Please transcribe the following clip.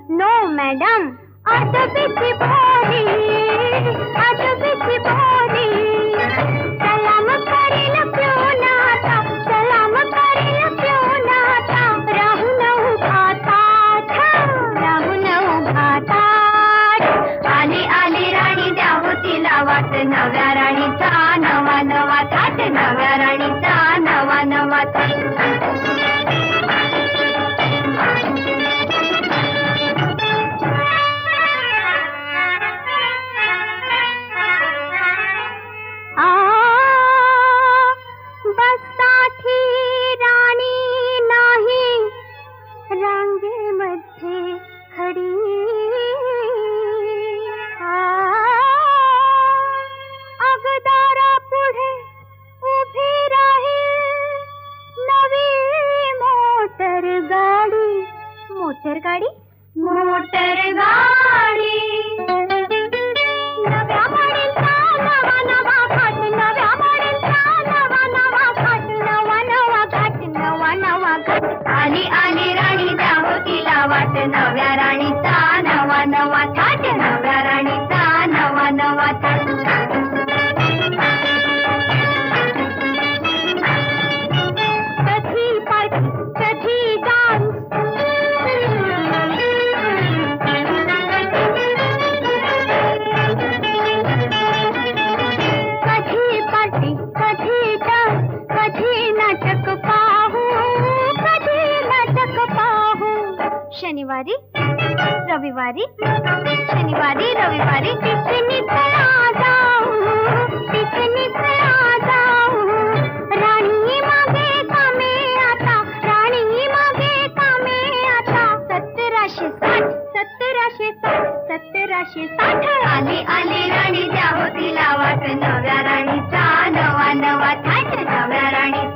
No madam, अदबीची पोरी, अदबीची पोरी, सलाम करेल प्योनाचा, सलाम करेल प्योनाचा, राहून उभा ताठ, राहून उभा ताठ. आली आली राणी द्यावं तिला वाट, नव्या राणीचा नवा नवा थाट, नव्या राणीचा नवा नवा थाट. मोटर गाडी, मोटर गाडी, नव्या मॉडेलचा नवा नवा घाट, नव्या मॉडेलचा नवा नवा घाट, नवा नवा घाट, नवा नवा घाट. आली आली राणी द्यावं तिला वाट, नव्या राणीचा नवा नवा थाट, नव्या राणीचा नवा नवा थाट. कधी पार्टी, कधी डान्स, शनिवारी रविवारी, शनिवारी रविवारी पिकनिक जाऊ, पिकनिक जाऊ. राणी मागे कामे आता, राणी मागे कामे आता. 1760, 1760, 1760. आली आली राणी द्यावं तिला वाट, नव्या राणीचा नवा नवा थाट, नव्या राणी